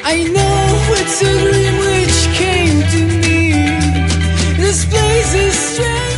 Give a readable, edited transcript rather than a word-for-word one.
I know it's a dream which came to me. This place is strange.